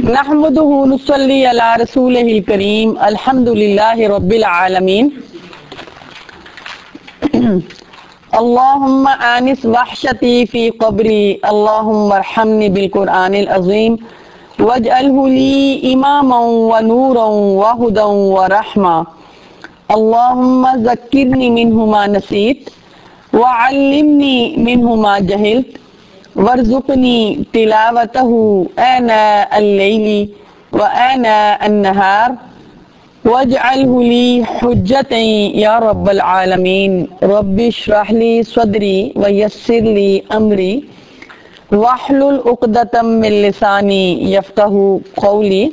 نحمده ونصلي على رسوله الكريم الحمد لله رب العالمين اللهم آنس وحشتي في قبري اللهم ارحمني بالقرآن العظيم واجعله لي إماما ونورا وهدى ورحمة اللهم ذكرني منه ما نسيت وعلمني منه ما جهلت وارزقني تلاوته آناء الليل وآناء النهار واجعله لي حجة يا رب العالمين رب اشرح لي صدري ويسر لي أمري واحلل عقدة من لساني يفقهوا قولي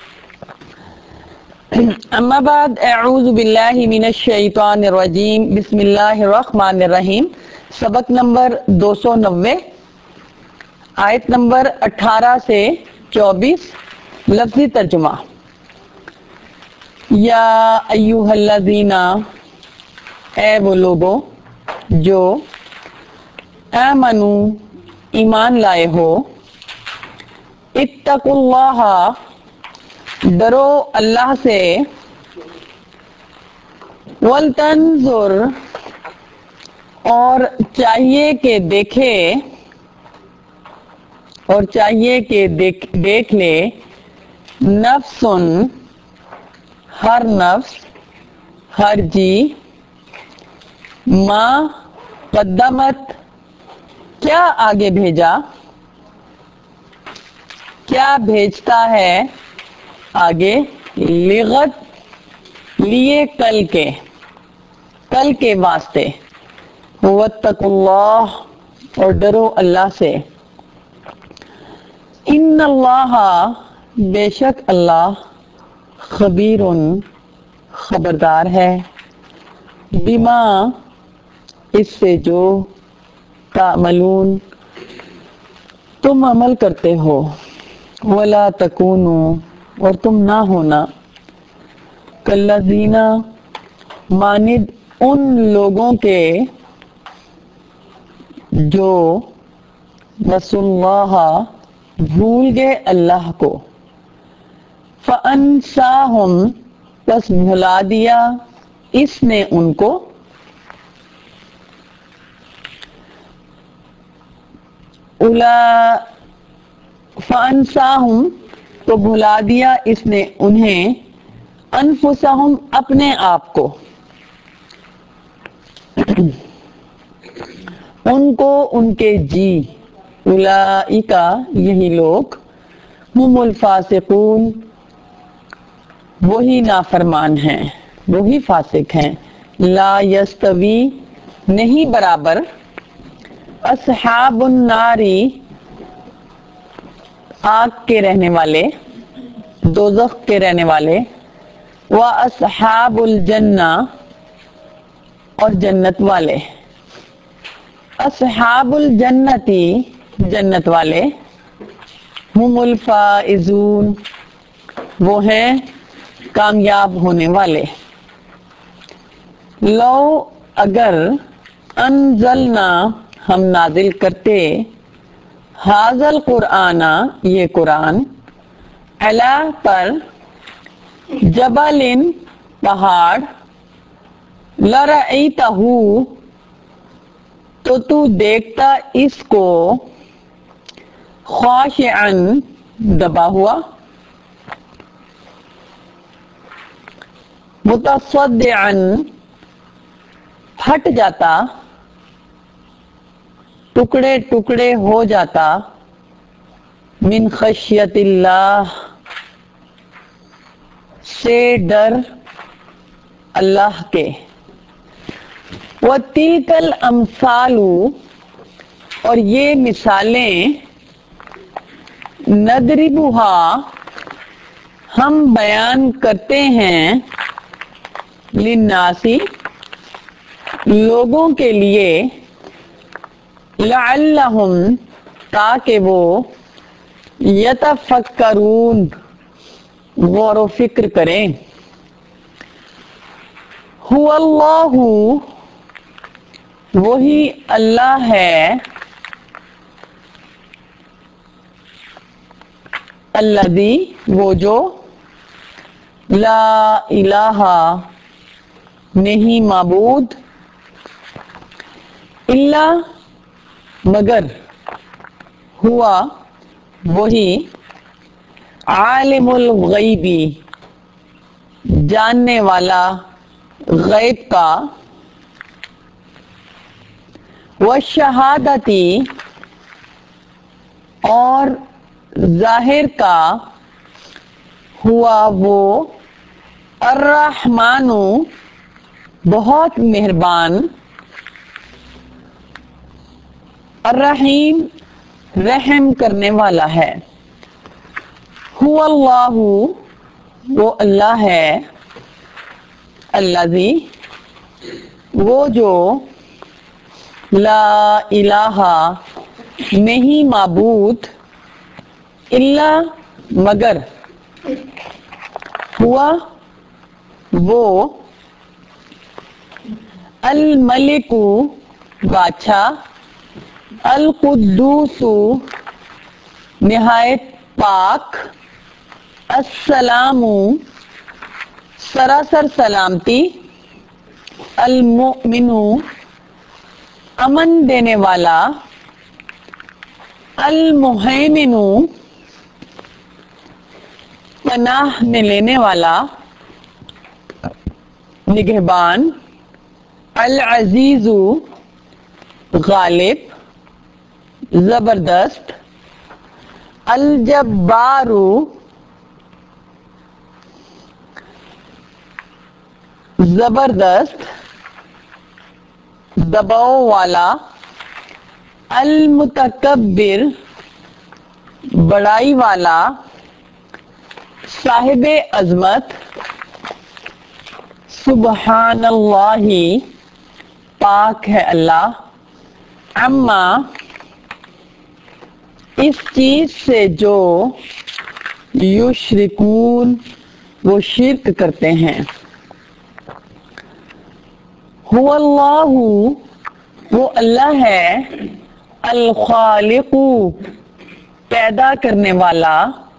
اما بعد اعوذ باللہ من الشیطان الرجیم بسم اللہ الرحمن الرحیم سبق نمبر 290 آیت نمبر 18 سے 24 لفظی ترجمہ یا ایھا الذین اے وہ لوگوں جو آمنو ایمان لائے ہو اتقوا اللہ ڈرو اللہ سے ولتنظر اور چاہیے کہ دیکھے اور چاہیے کہ دیکھ لے نفس ہر نفس ہر جی ما قدمت کیا آگے بھیجا کیا بھیجتا ہے آگے لغت لیے کل کے واسطے واتقوا اللہ اور ڈرو اللہ سے ان اللہ بے شک اللہ خبیر خبردار ہے بما اس سے جو تعملون تم عمل کرتے ہو ولا تکونوا اور تم نہ ہونا کالذین مانند ان لوگوں کے جو نسوا اللہ بھول گئے اللہ کو فانساہم پس بھلا دیا اس نے ان کو فانساہم تو بھلا دیا اس نے انہیں انفسہم اپنے آپ کو ان کو ان کے جی اولئک یہی لوگ ہم الفاسقون وہی نافرمان ہیں وہی فاسق ہیں لا یستوی نہیں برابر اصحاب الناری آگ کے رہنے والے دوزخ کے رہنے والے و اصحاب الجنہ اور جنت والے اصحاب الجنتی جنت والے ہم الفائزون وہ ہیں کامیاب ہونے والے لو اگر انزلنا ہم نازل کرتے ھذا القرآن یہ قرآن علی پر جبل پہاڑ لرأیتہ تو دیکھتا اس کو خاشعا دبا ہوا متصدعا پھٹ جاتا ٹکڑے ٹکڑے ہو جاتا من خشیت اللہ سے ڈر اللہ کے وَتِلْكَ الْأَمْثَالُ اور یہ مثالیں نَضْرِبُهَا ہم بیان کرتے ہیں لِلنَّاسِ لوگوں کے لیے لَعَلَّهُمْ تاکہ وہ يَتَفَكَّرُونَ غور و فکر کریں هُوَ اللَّهُ وہی اللہ ہے الذی وہ جو لا الہ نہیں معبود الا مگر ہوا وہی عالم الغیبی جاننے والا غیب کا والشہادتی اور ظاہر کا ہوا وہ الرحمن بہت مہربان الرحیم رحم کرنے والا ہے هو اللہ وہ اللہ ہے الذی وہ جو لا الہ نہیں معبود الا مگر ہوا وہ الملک بادشاہ القدوس نہایت پاک السلام سراسر سلامتی المؤمن امن دینے والا المہیمن پناہ میں لینے والا نگہبان العزیز غالب زبردست الجبار زبردست دباؤ والا المتکبر بڑائی والا صاحب عظمت سبحان اللہ پاک ہے اللہ اما اس چیز سے جو یشرکون وہ شرک کرتے ہیں هو اللہ وہ اللہ ہے الخالق پیدا کرنے والا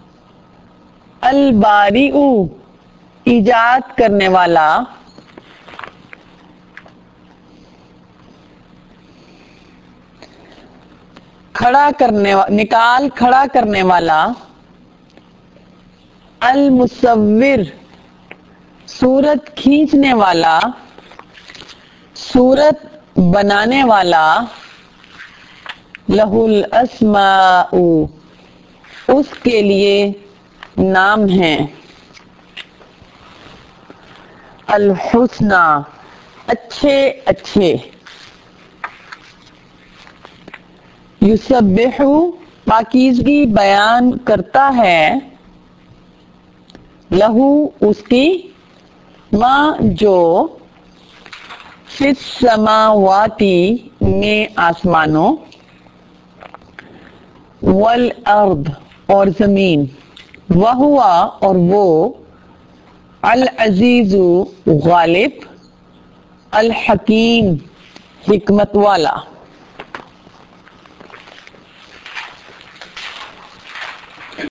البارئ ایجاد کرنے والا نکال کھڑا کرنے والا المصور صورت کھینچنے والا صورت بنانے والا لہ الاسماء اس کے لیے نام ہیں الحسنی اچھے اچھے یسبح پاکیزگی بیان کرتا ہے لہو اس کی ما جو فی السماواتی میں آسمانوں والارض اور زمین وہو اور وہ العزیز غالب الحکیم حکمت والا